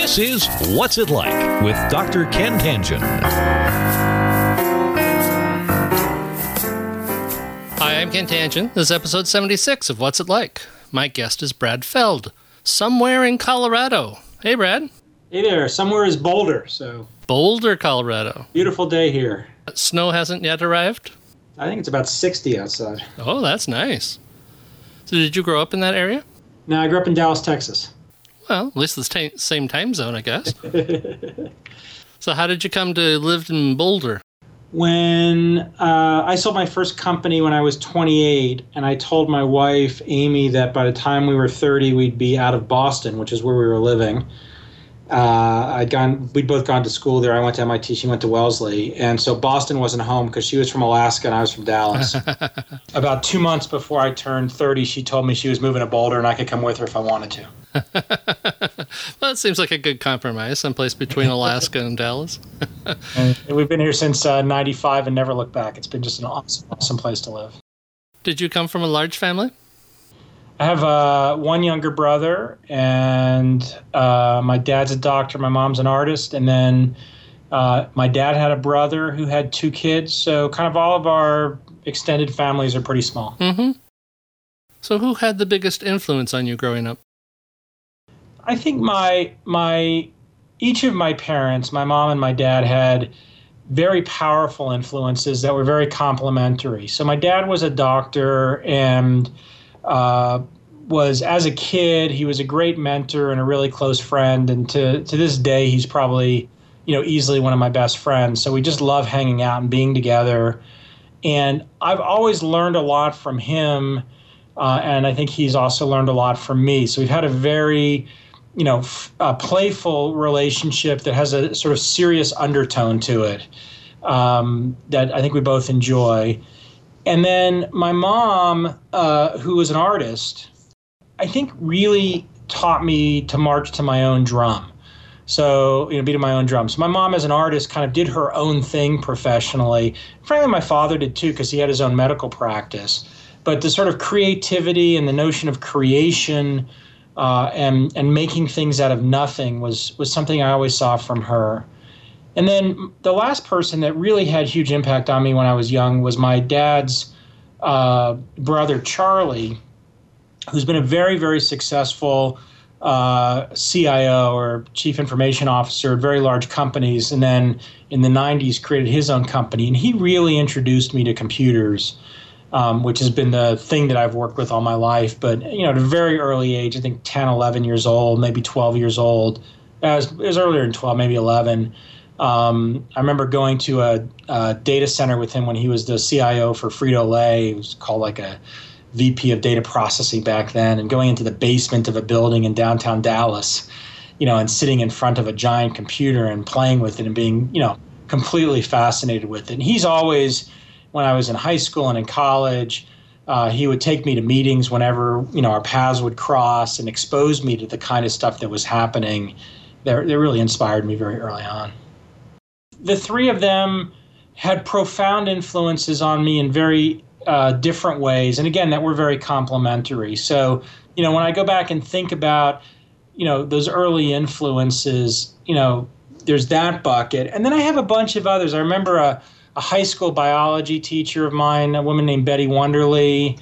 This is What's It Like with Dr. Ken Tangen. Hi, I'm Ken Tangen. This is episode 76 of What's It Like. My guest is Brad Feld, somewhere in Colorado. Hey, Brad. Hey there. Somewhere is Boulder, Boulder, Colorado. Beautiful day here. Snow hasn't yet arrived? I think it's about 60 outside. Oh, that's nice. So did you grow up in that area? No, I grew up in Dallas, Texas. Well, at least the same time zone, I guess. So how did you come to live in Boulder? When I sold my first company when I was 28, and I told my wife, Amy, that by the time we were 30, we'd be out of Boston, which is where we were living. We'd both gone to school there. I went to MIT, she went to Wellesley. And so Boston wasn't home because she was from Alaska and I was from Dallas. About 2 months before I turned 30, she told me she was moving to Boulder and I could come with her if I wanted to. Well, it seems like a good compromise, someplace between Alaska and Dallas. And we've been here since 95 and never looked back. It's been just an awesome place to live. Did you come from a large family? I have one younger brother, and my dad's a doctor, my mom's an artist, and then my dad had a brother who had 2 kids, so kind of all of our extended families are pretty small. Mm-hmm. So who had the biggest influence on you growing up? I think each of my parents, my mom and my dad, had very powerful influences that were very complementary. So my dad was a doctor and was, as a kid, he was a great mentor and a really close friend. And to this day, he's probably, easily one of my best friends. So we just love hanging out and being together. And I've always learned a lot from him. And I think he's also learned a lot from me. So we've had a very, playful relationship that has a sort of serious undertone to it that I think we both enjoy. And then my mom, who was an artist, I think really taught me to march to my own drum. So, beat to my own drum. So my mom as an artist kind of did her own thing professionally. Frankly, my father did too, because he had his own medical practice. But the sort of creativity and the notion of creation and making things out of nothing was something I always saw from her. And then the last person that really had huge impact on me when I was young was my dad's brother, Charlie, who's been a very, very successful CIO or chief information officer at very large companies. And then in the 90s created his own company. And he really introduced me to computers, which has been the thing that I've worked with all my life. But, at a very early age, I think 10, 11 years old, maybe 12 years old. It was earlier than 12, maybe 11. I remember going to a data center with him when he was the CIO for Frito-Lay. It was called like a VP of data processing back then, and going into the basement of a building in downtown Dallas, and sitting in front of a giant computer and playing with it and being, completely fascinated with it. And he's always, when I was in high school and in college, he would take me to meetings whenever, our paths would cross and expose me to the kind of stuff that was happening. They really inspired me very early on. The 3 of them had profound influences on me in very different ways. And again, that were very complementary. So, when I go back and think about, those early influences, there's that bucket. And then I have a bunch of others. I remember a high school biology teacher of mine, a woman named Betty Wonderly,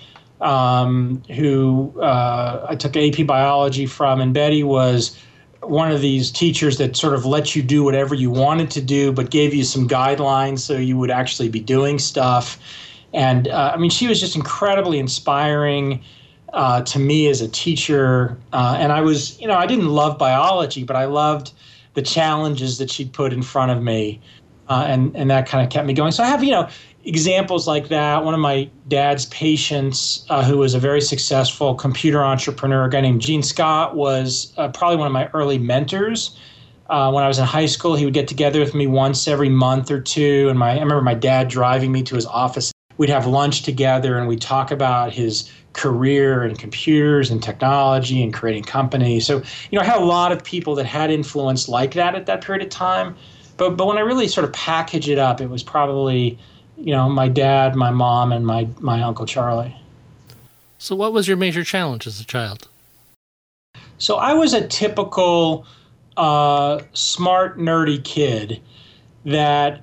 who I took AP biology from. And Betty was one of these teachers that sort of let you do whatever you wanted to do, but gave you some guidelines so you would actually be doing stuff. And she was just incredibly inspiring to me as a teacher. And I was, I didn't love biology, but I loved the challenges that she'd put in front of me. And that kind of kept me going. So I have, examples like that. One of my dad's patients, who was a very successful computer entrepreneur, a guy named Gene Scott, was probably one of my early mentors. When I was in high school, he would get together with me once every month or two. And I remember my dad driving me to his office. We'd have lunch together and we'd talk about his career in computers and technology and creating companies. So, I had a lot of people that had influence like that at that period of time. But when I really sort of package it up, it was probably, my dad, my mom, and my Uncle Charlie. So what was your major challenge as a child? So I was a typical smart, nerdy kid that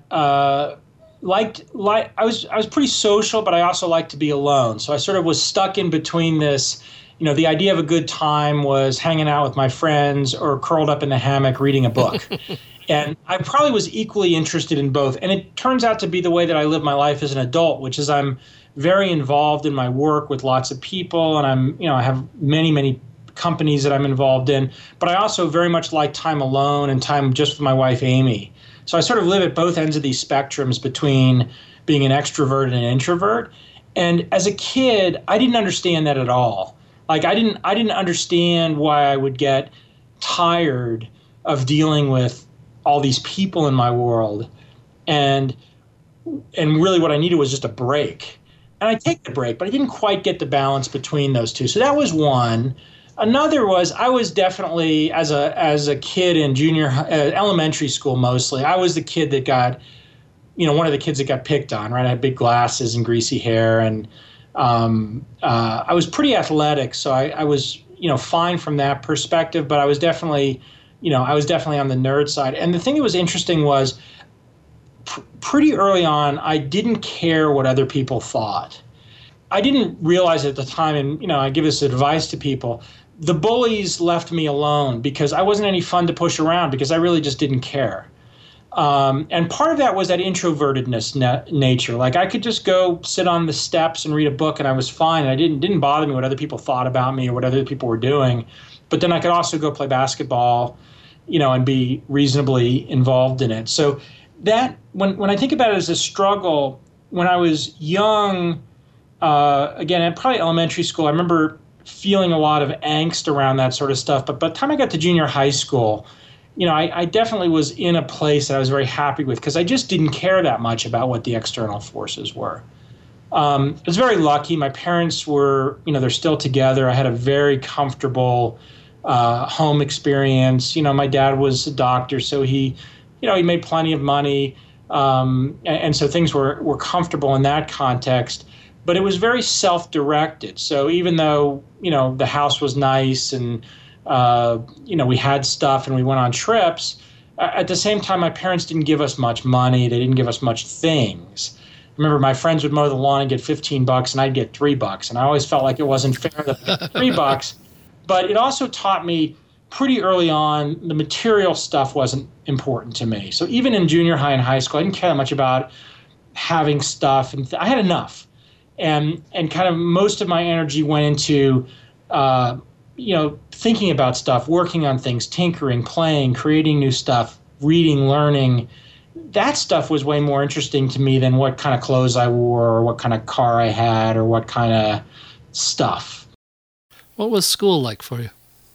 I was pretty social, but I also liked to be alone. So I sort of was stuck in between this. The idea of a good time was hanging out with my friends or curled up in the hammock reading a book. And I probably was equally interested in both. And it turns out to be the way that I live my life as an adult, which is I'm very involved in my work with lots of people, and I have many, many companies that I'm involved in. But I also very much like time alone and time just with my wife, Amy. So I sort of live at both ends of these spectrums between being an extrovert and an introvert. And as a kid, I didn't understand that at all. Like I didn't understand why I would get tired of dealing with all these people in my world, and really what I needed was just a break. And I take the break, but I didn't quite get the balance between those two. So that was one. Another was I was definitely as a kid in elementary school mostly. I was the kid that got, one of the kids that got picked on. Right, I had big glasses and greasy hair, and I was pretty athletic, so I was fine from that perspective. But I was definitely on the nerd side. And the thing that was interesting was pretty early on, I didn't care what other people thought. I didn't realize at the time, and I give this advice to people, the bullies left me alone because I wasn't any fun to push around because I really just didn't care. And part of that was that introvertedness nature. Like I could just go sit on the steps and read a book and I was fine. And it didn't bother me what other people thought about me or what other people were doing. But then I could also go play basketball, and be reasonably involved in it. So that when I think about it as a struggle, when I was young, again, at probably elementary school, I remember feeling a lot of angst around that sort of stuff. But by the time I got to junior high school, I definitely was in a place that I was very happy with because I just didn't care that much about what the external forces were. I was very lucky. My parents were, they're still together. I had a very comfortable home experience. My dad was a doctor, so he made plenty of money. And so things were comfortable in that context. But it was very self-directed. So even though, the house was nice and, we had stuff and we went on trips, at the same time, my parents didn't give us much money. They didn't give us much things. Remember, my friends would mow the lawn and get $15 and I'd get $3. And I always felt like it wasn't fair that I got $3. But it also taught me pretty early on the material stuff wasn't important to me. So even in junior high and high school, I didn't care that much about having stuff. And I had enough. And kind of most of my energy went into, thinking about stuff, working on things, tinkering, playing, creating new stuff, reading, learning. That stuff was way more interesting to me than what kind of clothes I wore or what kind of car I had or what kind of stuff. What was school like for you?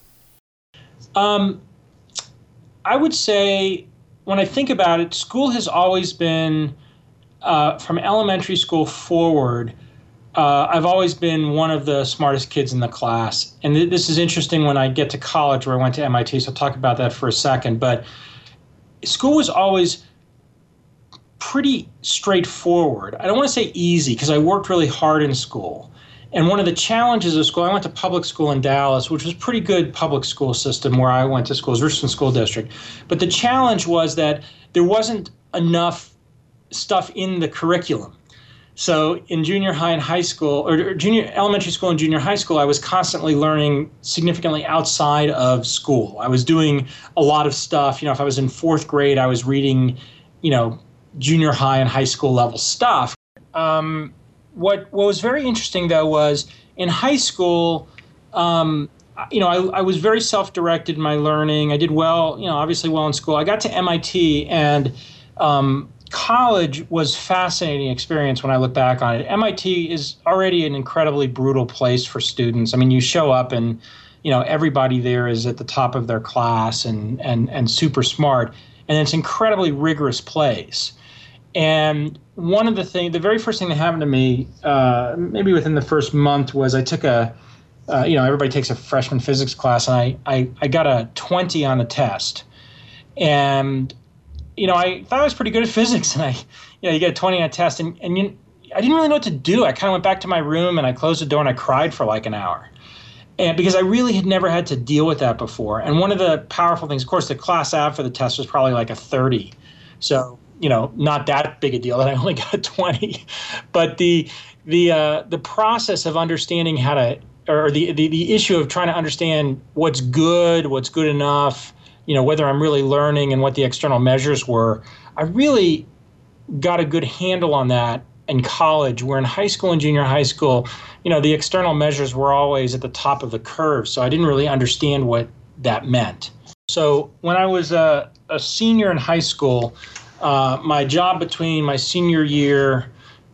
I would say, when I think about it, school has always been, from elementary school forward, I've always been one of the smartest kids in the class. And this is interesting when I get to college, where I went to MIT, so I'll talk about that for a second. But school was always pretty straightforward. I don't want to say easy, because I worked really hard in school. And one of the challenges of school, I went to public school in Dallas, which was a pretty good public school system where I went to school, it was Richardson School District. But the challenge was that there wasn't enough stuff in the curriculum. So in junior high and high school, or elementary school and junior high school, I was constantly learning significantly outside of school. I was doing a lot of stuff. If I was in fourth grade, I was reading, junior high and high school level stuff. What was very interesting, though, was in high school, I was very self-directed in my learning. I did well, obviously well in school. I got to MIT, and college was a fascinating experience when I look back on it. MIT is already an incredibly brutal place for students. I mean, you show up and, everybody there is at the top of their class and super smart, and it's an incredibly rigorous place. And the very first thing that happened to me, maybe within the first month, was I took everybody takes a freshman physics class, and I got a 20 on the test. And, I thought I was pretty good at physics, and you get a 20 on a test, and I didn't really know what to do. I kind of went back to my room, and I closed the door, and I cried for like an hour. And because I really had never had to deal with that before. And one of the powerful things, of course, the class app for the test was probably like a 30. So, not that big a deal that I only got a 20. But the process of understanding how to, or the issue of trying to understand what's good enough, whether I'm really learning and what the external measures were, I really got a good handle on that in college, where in high school and junior high school, the external measures were always at the top of the curve. So I didn't really understand what that meant. So when I was a senior in high school, my job between my senior year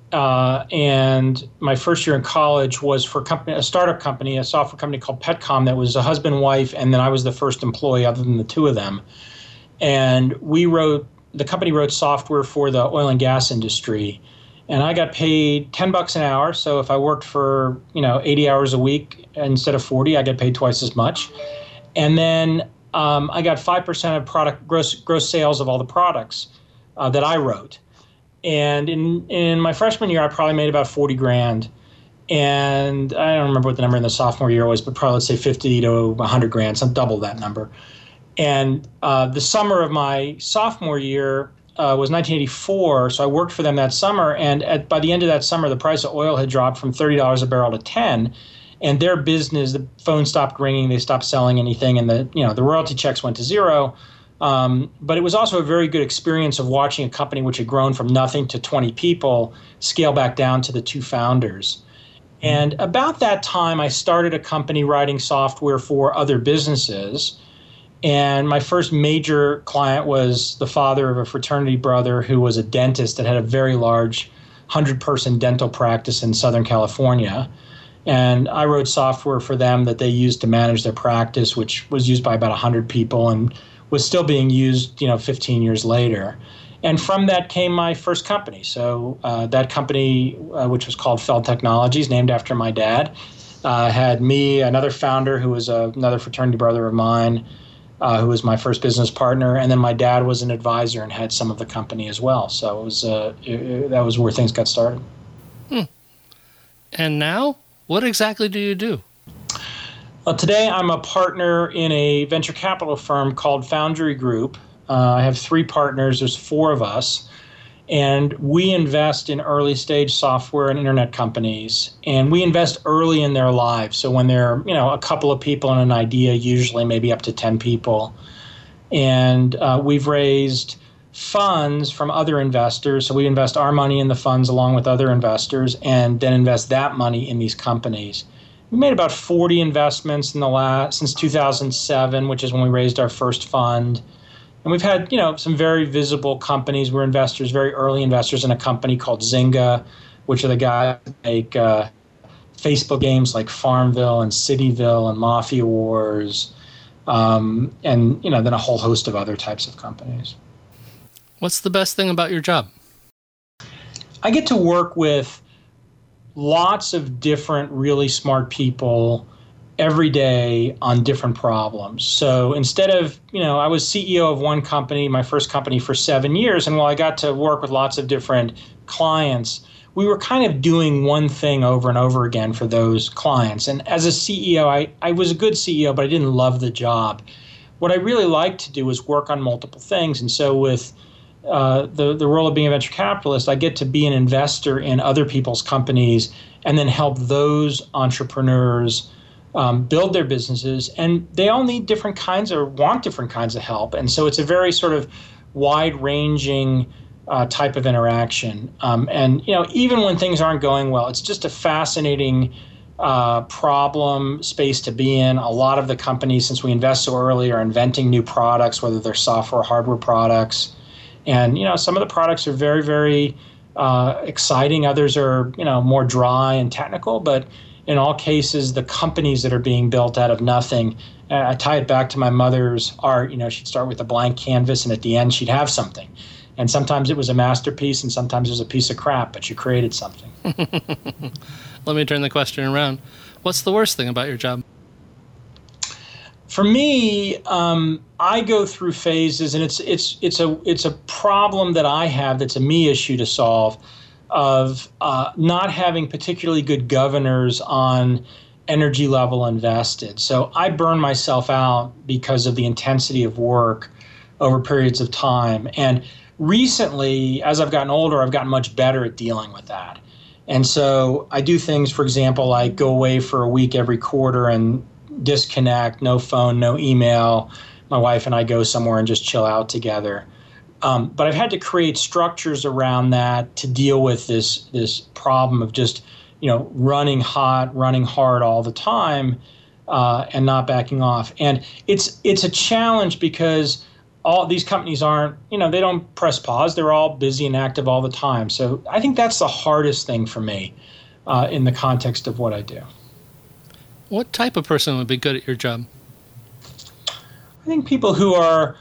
and my first year in college was for a startup company, a software company called Petcom that was a husband and wife, and then I was the first employee other than the two of them. And the company wrote software for the oil and gas industry. And I got paid $10 an hour. So if I worked for 80 hours a week instead of 40, I get paid twice as much. And then I got 5% of product gross sales of all the products that I wrote. And in my freshman year, I probably made about 40 grand. And I don't remember what the number in the sophomore year was, but probably let's say 50 to 100 grand, some double that number. And the summer of my sophomore year was 1984, so I worked for them that summer. And by the end of that summer, the price of oil had dropped from $30 a barrel to $10, and their business, the phone stopped ringing, they stopped selling anything, and the royalty checks went to zero. But it was also a very good experience of watching a company which had grown from nothing to 20 people scale back down to the two founders. And about that time, I started a company writing software for other businesses. And my first major client was the father of a fraternity brother who was a dentist that had a very large 100-person dental practice in Southern California. And I wrote software for them that they used to manage their practice, which was used by about 100 people and was still being used, 15 years later. And from that came my first company. So that company, which was called Feld Technologies, named after my dad, had me, another founder who was another fraternity brother of mine, who was my first business partner, and then my dad was an advisor and had some of the company as well. So it was that was where things got started. And now, what exactly do you do? Well, today I'm a partner in a venture capital firm called Foundry Group. I have 3 partners. There's 4 of us. And we invest in early stage software and internet companies. And we invest early in their lives. So when they're, a couple of people and an idea, usually maybe up to 10 people. And we've raised funds from other investors. So we invest our money in the funds along with other investors and then invest that money in these companies. We made about 40 investments since 2007, which is when we raised our first fund. And we've had, some very visible companies. We're investors, very early investors in a company called Zynga, which are the guys that make Facebook games like Farmville and Cityville and Mafia Wars, and, then a whole host of other types of companies. What's the best thing about your job? I get to work with lots of different really smart people every day on different problems. So instead of, I was CEO of one company, my first company, for 7 years. And while I got to work with lots of different clients, we were kind of doing one thing over and over again for those clients. And as a CEO, I was a good CEO, but I didn't love the job. What I really liked to do was work on multiple things. And so with the role of being a venture capitalist, I get to be an investor in other people's companies and then help those entrepreneurs build their businesses, and they all need different kinds or want different kinds of help. And so it's a very sort of wide-ranging type of interaction. And, even when things aren't going well, it's just a fascinating problem space to be in. A lot of the companies, since we invest so early, are inventing new products, whether they're software or hardware products. And, some of the products are very, very exciting. Others are, more dry and technical, but in all cases, the companies that are being built out of nothing, I tie it back to my mother's art. She'd start with a blank canvas, and at the end, she'd have something. And sometimes it was a masterpiece, and sometimes it was a piece of crap, but you created something. Let me turn the question around. What's the worst thing about your job? For me, I go through phases, and it's a problem that I have that's a me issue to solve, of not having particularly good governors on energy level invested. So I burn myself out because of the intensity of work over periods of time. And recently, as I've gotten older, I've gotten much better at dealing with that. And so I do things, for example, like go away for a week every quarter and disconnect, no phone, no email. My wife and I go somewhere and just chill out together. But I've had to create structures around that to deal with this problem of just, running hot, running hard all the time, and not backing off. And it's a challenge because all these companies aren't, they don't press pause. They're all busy and active all the time. So I think that's the hardest thing for me in the context of what I do. What type of person would be good at your job? I think people who are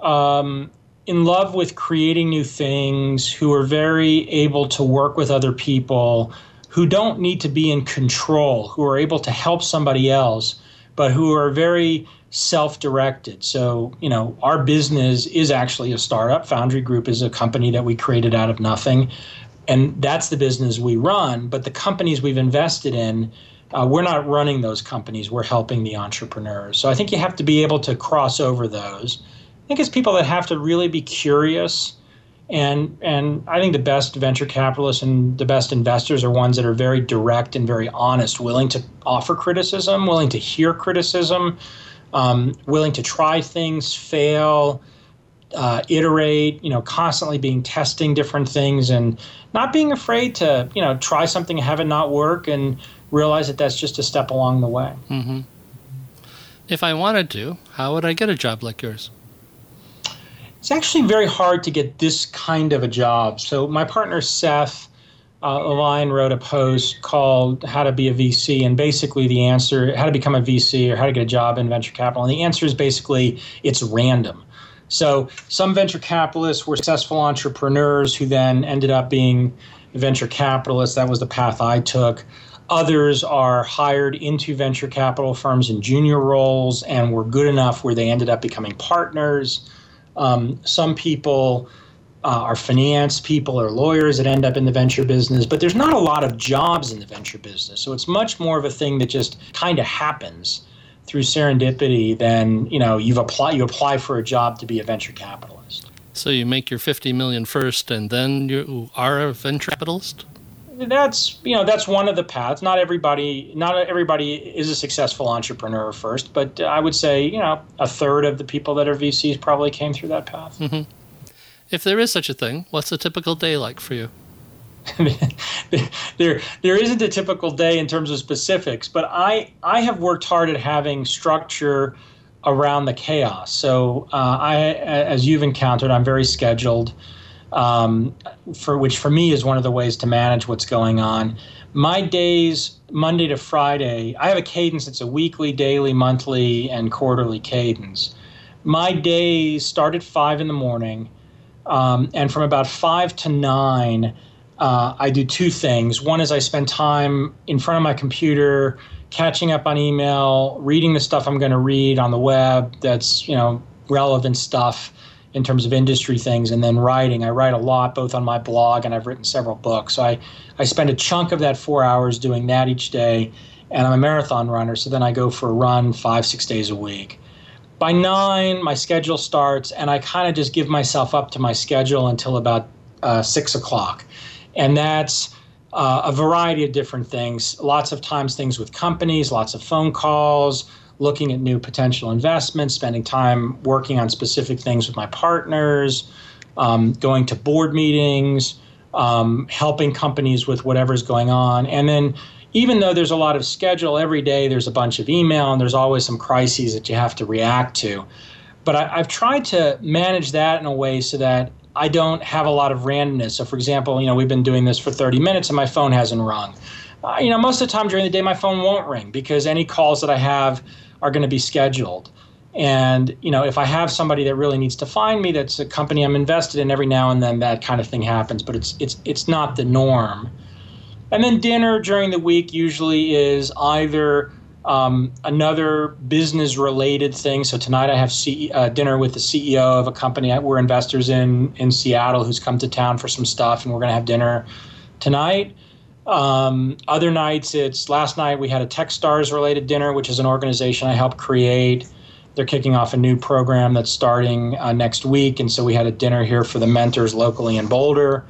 in love with creating new things, who are very able to work with other people, who don't need to be in control, who are able to help somebody else, but who are very self-directed. So, our business is actually a startup. Foundry Group is a company that we created out of nothing, and that's the business we run. But the companies we've invested in, we're not running those companies. We're helping the entrepreneurs. So I think you have to be able to cross over those. I think it's people that have to really be curious. And I think the best venture capitalists and the best investors are ones that are very direct and very honest, willing to offer criticism, willing to hear criticism, willing to try things, fail, iterate, constantly being testing different things and not being afraid to, try something, have it not work, and realize that that's just a step along the way. Mm-hmm. If I wanted to, how would I get a job like yours? It's actually very hard to get this kind of a job. So my partner, Seth Levine, wrote a post called How to Be a VC, and basically the answer, how to become a VC or how to get a job in venture capital. And the answer is basically it's random. So some venture capitalists were successful entrepreneurs who then ended up being venture capitalists. That was the path I took. Others are hired into venture capital firms in junior roles and were good enough where they ended up becoming partners. Some people are finance people or lawyers that end up in the venture business, but there's not a lot of jobs in the venture business. So it's much more of a thing that just kind of happens through serendipity than, you apply for a job to be a venture capitalist. So you make your $50 million first and then you are a venture capitalist? That's one of the paths. Not everybody is a successful entrepreneur first, but I would say, a third of the people that are VCs probably came through that path. Mm-hmm. If there is such a thing, what's a typical day like for you? There isn't a typical day in terms of specifics, but I have worked hard at having structure around the chaos. So as you've encountered, I'm very scheduled. Which for me is one of the ways to manage what's going on. My days, Monday to Friday, I have a cadence. It's a weekly, daily, monthly, and quarterly cadence. My days start at 5 in the morning, and from about 5 to 9, I do two things. One is I spend time in front of my computer, catching up on email, reading the stuff I'm going to read on the web that's, relevant stuff in terms of industry things, and then writing. I write a lot, both on my blog, and I've written several books. So I spend a chunk of that 4 hours doing that each day, and I'm a marathon runner, so then I go for a run 5-6 days a week. By 9, my schedule starts, and I kind of just give myself up to my schedule until about 6 o'clock. And that's a variety of different things. Lots of times things with companies, lots of phone calls, looking at new potential investments, spending time working on specific things with my partners, going to board meetings, helping companies with whatever's going on. And then even though there's a lot of schedule every day, there's a bunch of email and there's always some crises that you have to react to. But I've tried to manage that in a way so that I don't have a lot of randomness. So for example, we've been doing this for 30 minutes and my phone hasn't rung. Most of the time during the day, my phone won't ring because any calls that I have are going to be scheduled. And, if I have somebody that really needs to find me, that's a company I'm invested in, every now and then that kind of thing happens, but it's not the norm. And then dinner during the week usually is either another business-related thing. So tonight I have dinner with the CEO of a company we're investors in Seattle who's come to town for some stuff, and we're going to have dinner tonight. Other nights, last night we had a Techstars related dinner, which is an organization I helped create. They're kicking off a new program that's starting next week. And so we had a dinner here for the mentors locally in Boulder.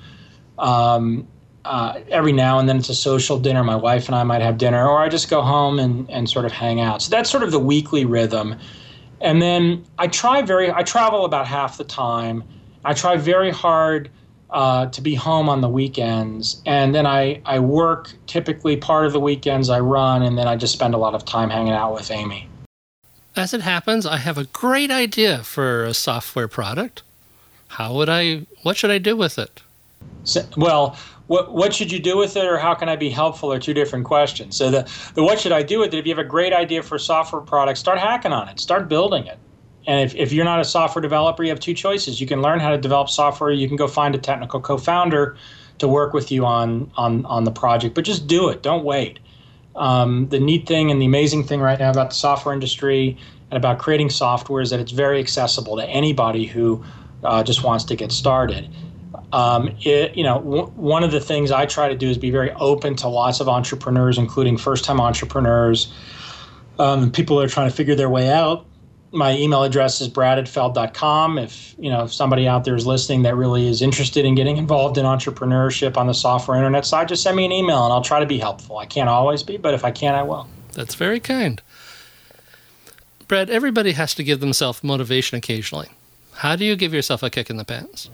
Every now and then it's a social dinner. My wife and I might have dinner, or I just go home and sort of hang out. So that's sort of the weekly rhythm. And then I travel about half the time. I try very hard to be home on the weekends. And then I work typically part of the weekends. I run, and then I just spend a lot of time hanging out with Amy. As it happens, I have a great idea for a software product. What should I do with it? So, well, what should you do with it, or how can I be helpful, are two different questions. So the what should I do with it, if you have a great idea for a software product, start hacking on it, start building it. And if you're not a software developer, you have two choices. You can learn how to develop software. You can go find a technical co-founder to work with you on the project, but just do it. Don't wait. The neat thing and the amazing thing right now about the software industry and about creating software is that it's very accessible to anybody who just wants to get started. One of the things I try to do is be very open to lots of entrepreneurs, including first-time entrepreneurs, people who are trying to figure their way out. My email address is brad@feld.com. If somebody out there is listening that really is interested in getting involved in entrepreneurship on the software internet side, just send me an email and I'll try to be helpful. I can't always be, but if I can, I will. That's very kind. Brad, everybody has to give themselves motivation occasionally. How do you give yourself a kick in the pants?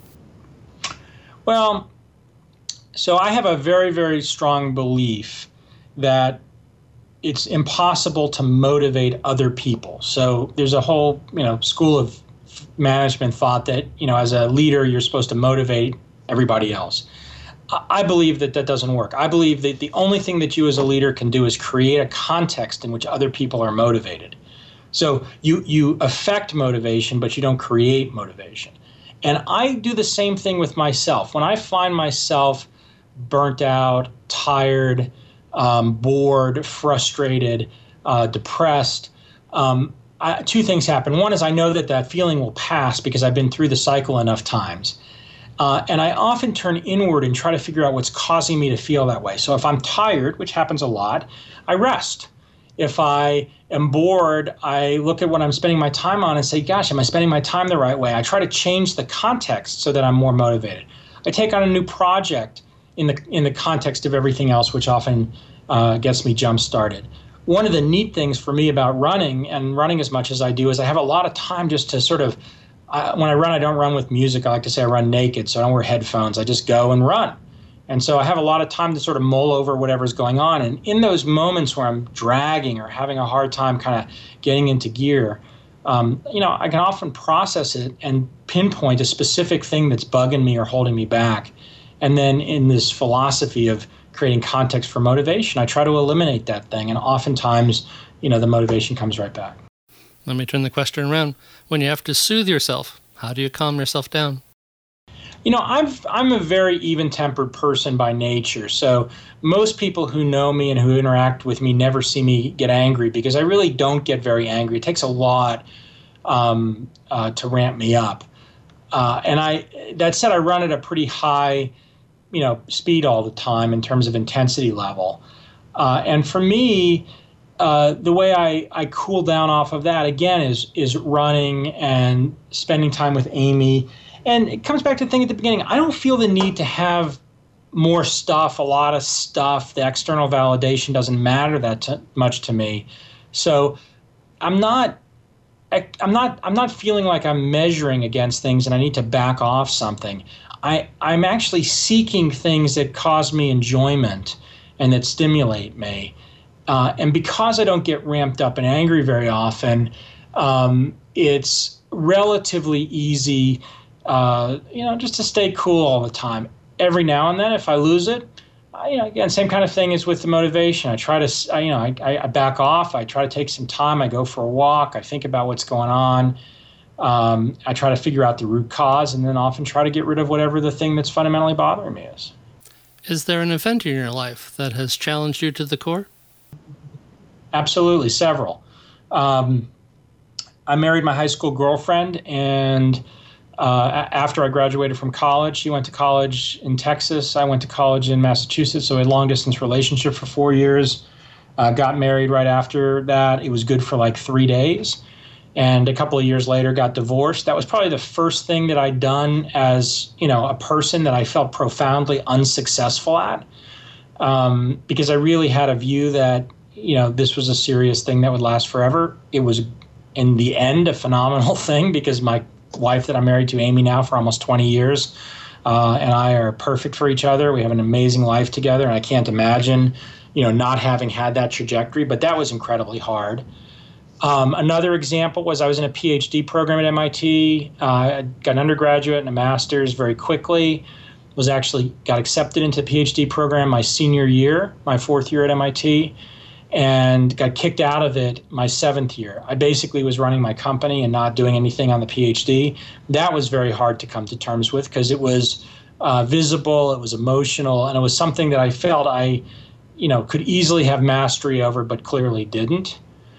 Well, so I have a very, very strong belief that it's impossible to motivate other people. So there's a whole, school of management thought that, as a leader, you're supposed to motivate everybody else. I believe that doesn't work. I believe that the only thing that you as a leader can do is create a context in which other people are motivated. So you affect motivation, but you don't create motivation. And I do the same thing with myself. When I find myself burnt out, tired, bored, frustrated, depressed, two things happen. One is I know that feeling will pass because I've been through the cycle enough times. And I often turn inward and try to figure out what's causing me to feel that way. So if I'm tired, which happens a lot, I rest. If I am bored, I look at what I'm spending my time on and say, gosh, am I spending my time the right way? I try to change the context so that I'm more motivated. I take on a new project in the context of everything else, which often gets me jump-started. One of the neat things for me about running, and running as much as I do, is I have a lot of time just to sort of, when I run, I don't run with music. I like to say I run naked, so I don't wear headphones. I just go and run. And so I have a lot of time to sort of mull over whatever's going on. And in those moments where I'm dragging or having a hard time kind of getting into gear, I can often process it and pinpoint a specific thing that's bugging me or holding me back. And then in this philosophy of creating context for motivation, I try to eliminate that thing. And oftentimes, the motivation comes right back. Let me turn the question around. When you have to soothe yourself, how do you calm yourself down? I'm a very even-tempered person by nature. So most people who know me and who interact with me never see me get angry because I really don't get very angry. It takes a lot to ramp me up. That said, I run at a pretty high, speed all the time in terms of intensity level. And for me, the way I cool down off of that, again, is running and spending time with Amy. And it comes back to the thing at the beginning. I don't feel the need to have more stuff, a lot of stuff. The external validation doesn't matter that much to me. So I'm not feeling like I'm measuring against things and I need to back off something. I'm actually seeking things that cause me enjoyment and that stimulate me. And because I don't get ramped up and angry very often, it's relatively easy just to stay cool all the time. Every now and then, if I lose it, again, same kind of thing as with the motivation. I try to, I back off. I try to take some time. I go for a walk. I think about what's going on. I try to figure out the root cause and then often try to get rid of whatever the thing that's fundamentally bothering me is. Is there an event in your life that has challenged you to the core? Absolutely, several. I married my high school girlfriend, and After I graduated from college, she went to college in Texas. I went to college in Massachusetts, so a long-distance relationship for 4 years. Got married right after that. It was good for like 3 days. And a couple of years later, got divorced. That was probably the first thing that I'd done as, a person that I felt profoundly unsuccessful at, because I really had a view that, this was a serious thing that would last forever. It was, in the end, a phenomenal thing because my wife that I'm married to, Amy, now for almost 20 years, and I are perfect for each other. We have an amazing life together, and I can't imagine, not having had that trajectory. But that was incredibly hard. Another example was I was in a PhD program at MIT. I got an undergraduate and a master's very quickly. Got accepted into the PhD program my senior year, my 4th year at MIT, and got kicked out of it my 7th year. I basically was running my company and not doing anything on the PhD. That was very hard to come to terms with because it was visible, it was emotional, and it was something that I felt I, could easily have mastery over, but clearly didn't.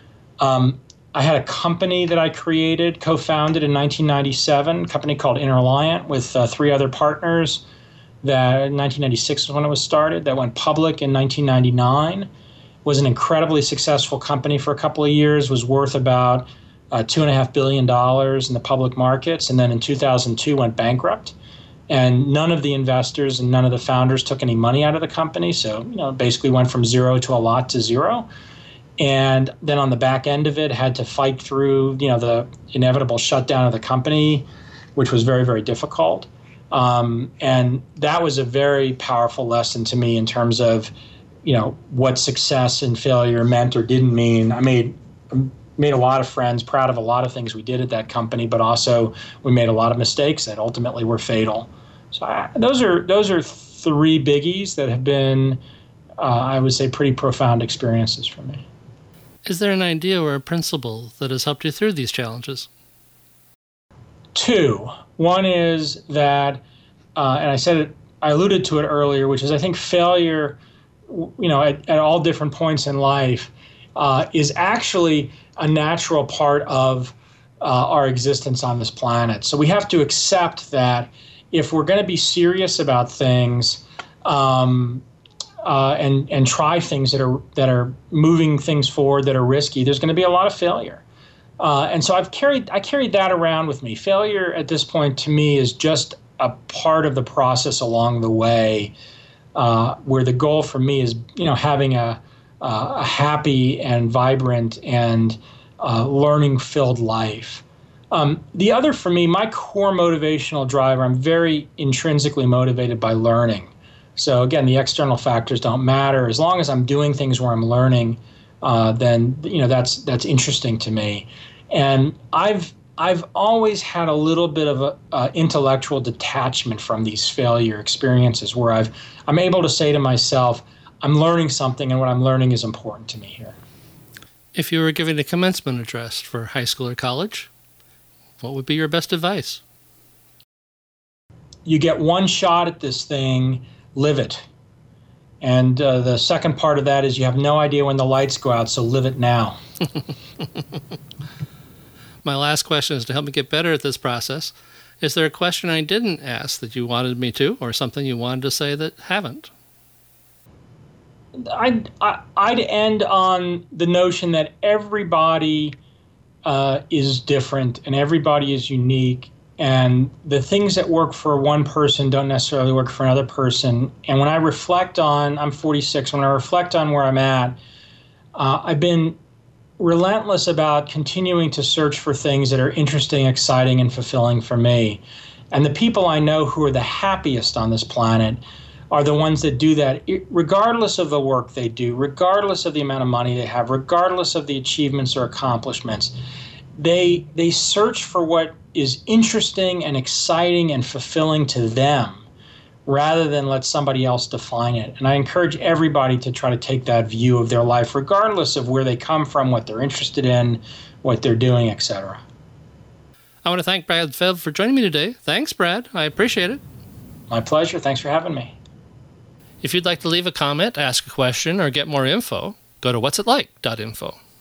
I had a company that I created, co-founded in 1997, a company called Interalliant with 3 other partners. That in 1996 was when it was started. That went public in 1999. Was an incredibly successful company for a couple of years. Was worth about $2.5 billion in the public markets, and then in 2002 went bankrupt. And none of the investors and none of the founders took any money out of the company. So basically went from zero to a lot to zero. And then on the back end of it, had to fight through, the inevitable shutdown of the company, which was very, very difficult. And that was a very powerful lesson to me in terms of, what success and failure meant or didn't mean. I made a lot of friends, proud of a lot of things we did at that company, but also we made a lot of mistakes that ultimately were fatal. So those are 3 biggies that have been, I would say, pretty profound experiences for me. Is there an idea or a principle that has helped you through these challenges? 2. One is that, and I alluded to it earlier, which is I think failure, at all different points in life, is actually a natural part of our existence on this planet. So we have to accept that if we're going to be serious about things, and try things that are moving things forward that are risky, there's going to be a lot of failure. And so I carried that around with me. Failure at this point to me is just a part of the process along the way, where the goal for me is, having a happy and vibrant and learning-filled life. The other for me, my core motivational driver, I'm very intrinsically motivated by learning. So again, the external factors don't matter. As long as I'm doing things where I'm learning, then that's interesting to me. And I've always had a little bit of a intellectual detachment from these failure experiences, where I'm able to say to myself, I'm learning something, and what I'm learning is important to me here. If you were giving a commencement address for high school or college, what would be your best advice? You get one shot at this thing. Live it. And the second part of that is you have no idea when the lights go out, so live it now. My last question is to help me get better at this process. Is there a question I didn't ask that you wanted me to, or something you wanted to say that haven't? I'd end on the notion that everybody is different and everybody is unique. And the things that work for one person don't necessarily work for another person. And when I reflect on, I'm 46, when I reflect on where I'm at, I've been relentless about continuing to search for things that are interesting, exciting, and fulfilling for me. And the people I know who are the happiest on this planet are the ones that do that, regardless of the work they do, regardless of the amount of money they have, regardless of the achievements or accomplishments. They search for what is interesting and exciting and fulfilling to them, rather than let somebody else define it. And I encourage everybody to try to take that view of their life, regardless of where they come from, what they're interested in, what they're doing, etc. I want to thank Brad Feld for joining me today. Thanks, Brad. I appreciate it. My pleasure. Thanks for having me. If you'd like to leave a comment, ask a question, or get more info, go to what'sitlike.info.